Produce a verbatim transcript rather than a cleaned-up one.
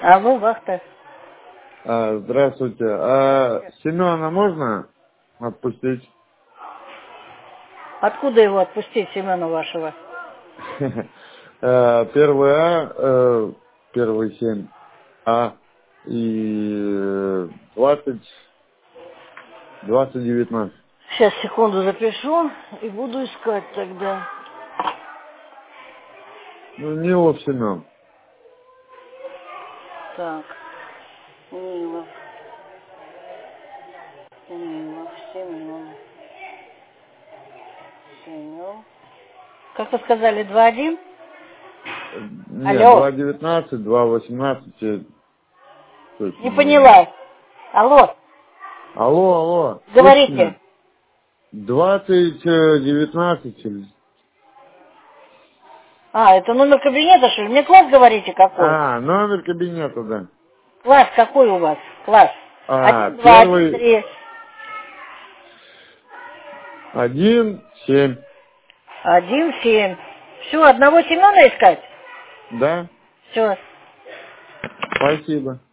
Алло, вахта. А, здравствуйте. А Семена можно отпустить? Откуда его отпустить, Семена вашего? Первый А, э, первый семь А и двадцать, двадцать девятнадцать. Сейчас, секунду запишу и буду искать тогда. Ну, Нилов Семен. Так, Нилов. Нилов, Семен. Семен. Как вы сказали, два один? Нет, Алло. два девятнадцать, два восемнадцать. Не поняла. Алло. Алло, алло. Говорите. двадцать девятнадцать. А, это номер кабинета, что ли? Мне класс говорите какой? А, номер кабинета, да. Класс какой у вас? Класс. А, Один, два, один, первый, три. один, семь. Один, семь. Все, одного Семена искать? Да? Все. Спасибо.